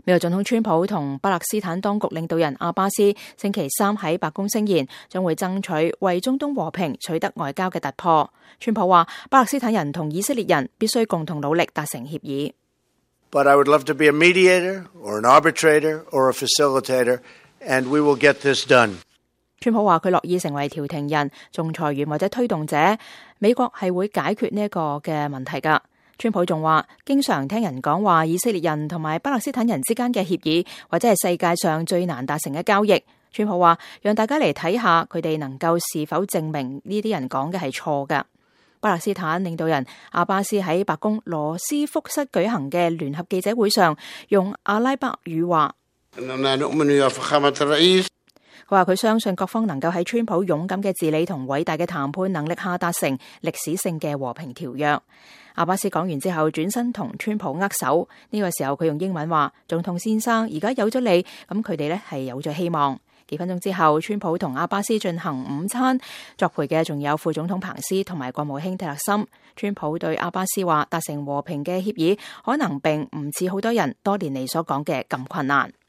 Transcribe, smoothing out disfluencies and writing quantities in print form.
美國總統川普同巴勒斯坦當局領導人阿巴斯星期三喺白宮聲言，將會爭取為中東和平取得外交嘅突破。川普話，巴勒斯坦人同以色列人必須共同努力達成協議。 But I would love to be a mediator, or an arbitrator, or a facilitator, and we will get this done. 川普話佢樂意成為調停人、仲裁員或者推動者，美國係會解決呢一個嘅問題㗎。川普仲話，經常聽人講話以色列人同埋巴勒斯坦人之間嘅協議，或者係世界上最難達成嘅交易。川普話，讓大家嚟睇下佢哋能夠是否證明呢啲人講嘅係錯㗎。巴勒斯坦領導人阿巴斯喺白宮羅斯福室舉行嘅聯合記者會上，用阿拉伯語話，佢話佢相信各方能夠喺川普勇敢嘅治理同偉大嘅談判能力下達成歷史性嘅和平條約。阿巴斯講完之後轉身同川普握手，呢個時候佢用英文話，總統先生，而家有咗你，咁佢哋呢係有咗希望。幾分鐘之後，川普同阿巴斯進行午餐，作陪嘅仲有副總統彭斯同埋國務卿蒂勒森。川普對阿巴斯話，達成和平嘅協議可能並唔似好多人多年嚟所講嘅咁困難。